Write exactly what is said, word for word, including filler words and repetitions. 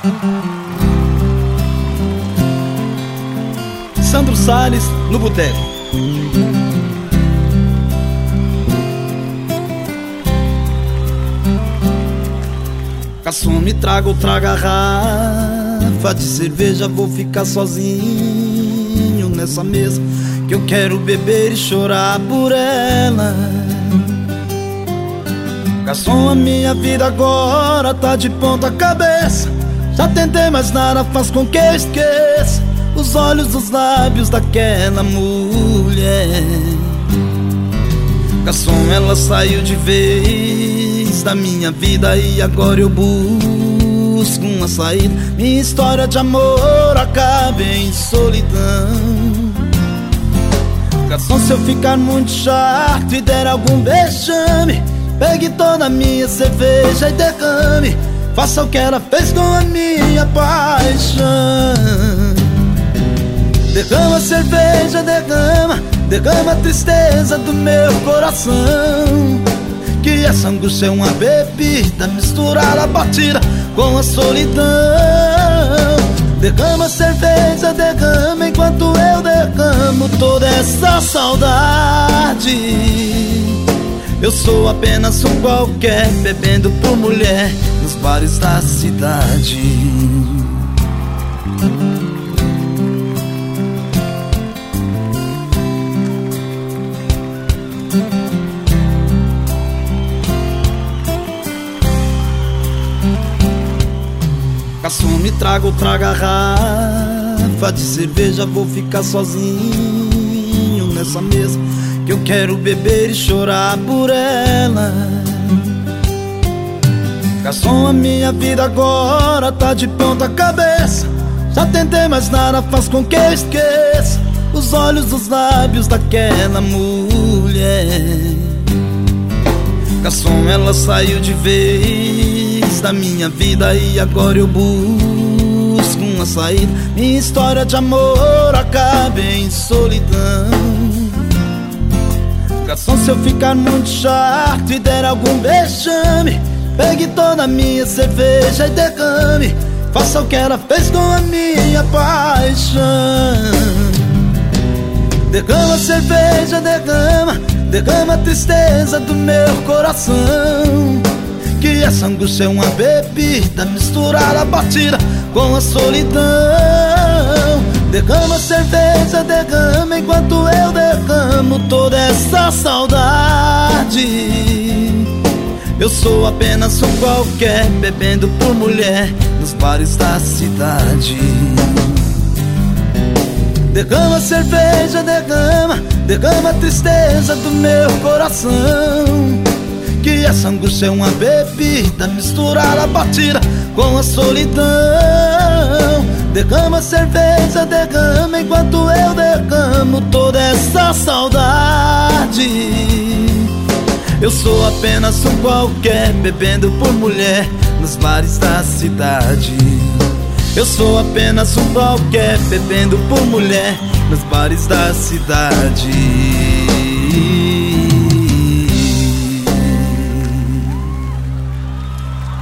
Sandro Salles no boteco. Garçom, me traga outra garrafa de cerveja, vou ficar sozinho nessa mesa, que eu quero beber e chorar por ela. Garçom, a minha vida agora tá de ponta cabeça. Já tentei, mas nada faz com que eu esqueça os olhos, os lábios daquela mulher. Garçom, ela saiu de vez da minha vida e agora eu busco uma saída. Minha história de amor acaba em solidão. Garçom, se eu ficar muito chato e der algum vexame, pegue toda a minha cerveja e derrame. Faça o que ela fez com a minha paixão. Derrama a cerveja, derrama, derrama a tristeza do meu coração. Que essa angústia é uma bebida misturada, batida com a solidão. Derrama a cerveja, derrama enquanto eu derramo toda essa saudade. Eu sou apenas um qualquer, bebendo por mulher nos bares da cidade. Garçom, me traga outra garrafa de cerveja, vou ficar sozinho nessa mesa, que eu quero beber e chorar por ela. Garçom, a minha vida agora tá de ponta cabeça. Já tentei, mas nada faz com que eu esqueça os olhos, os lábios daquela mulher. Garçom, ela saiu de vez da minha vida e agora eu busco uma saída. Minha história de amor acaba em solidão. Garçom, se eu ficar muito chato e der algum vexame, pegue toda a minha cerveja e derrame. Faça o que ela fez com a minha paixão. Derrama a cerveja, derrama, derrama a tristeza do meu coração. Que essa angústia é uma bebida misturada, batida com a solidão. Derrama a cerveja, derrama enquanto eu derramo toda essa saudade. Eu sou apenas um qualquer, bebendo por mulher nos bares da cidade. Derrama a cerveja, derrama, derrama a tristeza do meu coração. Que essa angústia é uma bebida misturada, batida com a solidão. Derrama a cerveja, derrama enquanto eu derramo toda essa saudade. Eu sou apenas um qualquer, bebendo por mulher nos bares da cidade. Eu sou apenas um qualquer, bebendo por mulher nos bares da cidade.